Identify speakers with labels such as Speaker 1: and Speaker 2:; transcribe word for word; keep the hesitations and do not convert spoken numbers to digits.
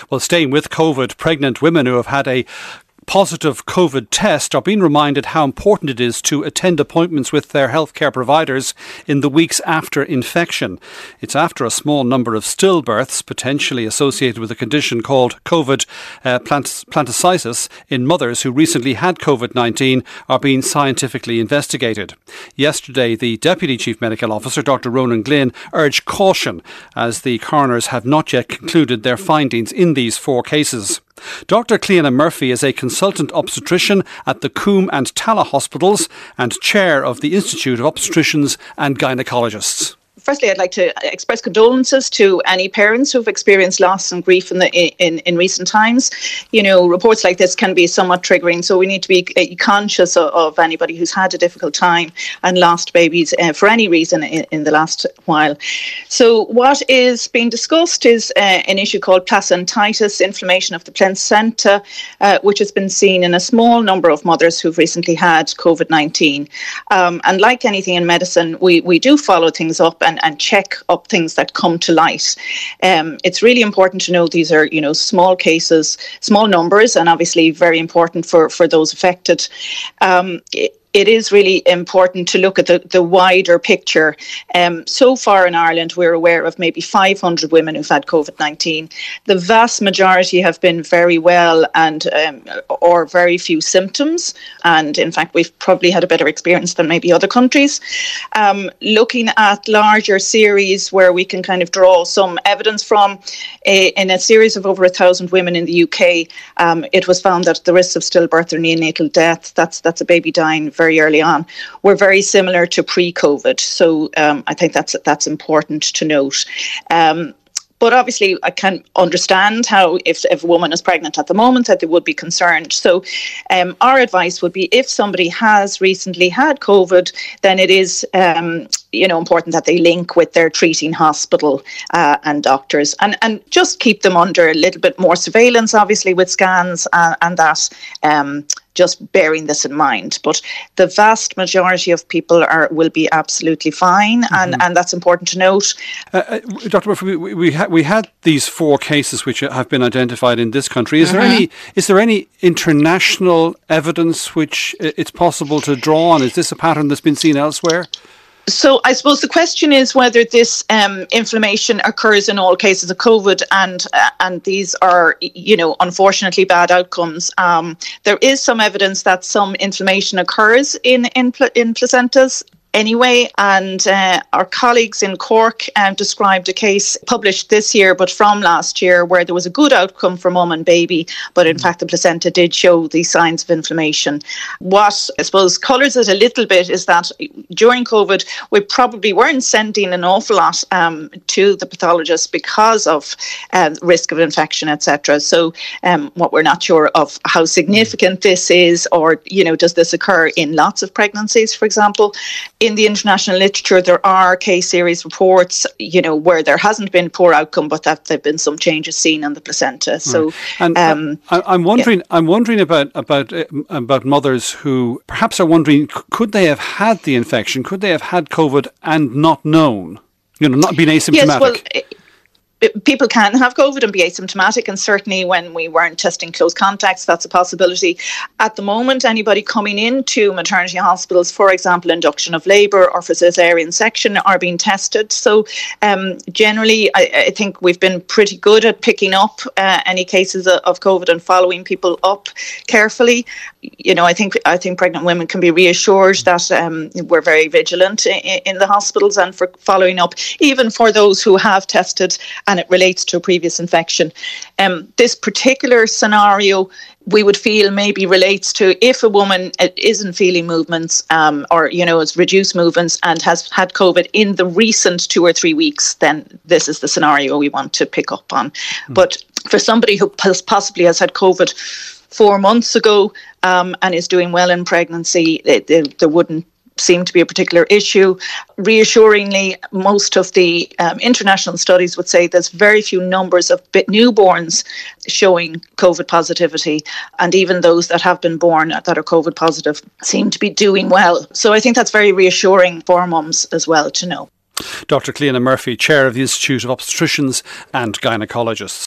Speaker 1: Well, staying with COVID, pregnant women who have had a positive COVID test are being reminded how important it is to attend appointments with their healthcare providers in the weeks after infection. It's after a small number of stillbirths, potentially associated with a condition called COVID uh, plant- planticytosis in mothers who recently had COVID nineteen, are being scientifically investigated. Yesterday, the Deputy Chief Medical Officer, Doctor Ronan Glynn, urged caution as the coroners have not yet concluded their findings in these four cases. Doctor Cliona Murphy is a consultant obstetrician at the Coombe and Tala hospitals and chair of the Institute of Obstetricians and Gynecologists.
Speaker 2: Firstly, I'd like to express condolences to any parents who've experienced loss and grief in, the, in in recent times. You know, reports like this can be somewhat triggering, so we need to be conscious of, of anybody who's had a difficult time and lost babies uh, for any reason in, in the last while. So what is being discussed is uh, an issue called placentitis, inflammation of the placenta, uh, which has been seen in a small number of mothers who've recently had COVID nineteen. Um, and like anything in medicine, we, we do follow things up and, and check up things that come to light. Um, it's really important to know these are, you know, small cases, small numbers, and obviously very important for, for those affected. Um, it, It is really important to look at the, the wider picture. Um, so far in Ireland, we're aware of maybe five hundred women who've had COVID nineteen. The vast majority have been very well and um, or very few symptoms. And in fact, we've probably had a better experience than maybe other countries. Um, looking at larger series where we can kind of draw some evidence from, a, in a series of over a thousand women in the U K, um, it was found that the risks of stillbirth or neonatal death, that's, that's a baby dying very early on, were very similar to pre-COVID. So um, I think that's that's important to note. Um, But obviously, I can understand how, if, if a woman is pregnant at the moment, that they would be concerned. So um, our advice would be, if somebody has recently had COVID, then it is um, you know, important that they link with their treating hospital uh, and doctors, and, and just keep them under a little bit more surveillance, obviously, with scans and, and that. Um, just bearing this in mind. But the vast majority of people are will be absolutely fine, and, mm-hmm. and that's important to note. Uh,
Speaker 1: uh, Doctor Murphy, we we, ha- we had these four cases which have been identified in this country. Is mm-hmm. there any is there any international evidence which it's possible to draw on? Is this a pattern that's been seen elsewhere?
Speaker 2: So I suppose the question is whether this um, inflammation occurs in all cases of COVID, and uh, and these are, you know, unfortunately bad outcomes. Um, there is some evidence that some inflammation occurs in in, pl- in placentas anyway, and uh, our colleagues in Cork um, described a case published this year but from last year where there was a good outcome for mum and baby, but in mm. fact the placenta did show these signs of inflammation. What I suppose colours it a little bit is that during COVID we probably weren't sending an awful lot um, to the pathologist because of uh, risk of infection, et cetera. So um, what we're not sure of how significant mm. this is, or, you know, does this occur in lots of pregnancies, for example. In the international literature, there are case series reports, you know, where there hasn't been poor outcome, but that there have been some changes seen on the placenta. So,
Speaker 1: right. and, um, I, I'm wondering, yeah. I'm wondering about about uh, about mothers who perhaps are wondering, could they have had the infection? Could they have had COVID and not known? You know, not been asymptomatic.
Speaker 2: Yes, well, it, people can have COVID and be asymptomatic, and certainly when we weren't testing close contacts, that's a possibility. At the moment, anybody coming into maternity hospitals, for example, induction of labour or for caesarean section, are being tested. So um, generally, I, I think we've been pretty good at picking up uh, any cases of COVID and following people up carefully. You know, I think I think pregnant women can be reassured that um, we're very vigilant in, in the hospitals and for following up, even for those who have tested and it relates to a previous infection. Um, this particular scenario, we would feel maybe relates to if a woman isn't feeling movements um, or, you know, has reduced movements and has had COVID in the recent two or three weeks, then this is the scenario we want to pick up on. Mm. But for somebody who possibly has had COVID four months ago um, and is doing well in pregnancy, they, they, there wouldn't seem to be a particular issue. Reassuringly, most of the um, international studies would say there's very few numbers of newborns showing COVID positivity, and even those that have been born that are COVID positive seem to be doing well. So I think that's very reassuring for mums as well to know.
Speaker 1: Doctor Cliona Murphy, Chair of the Institute of Obstetricians and Gynecologists.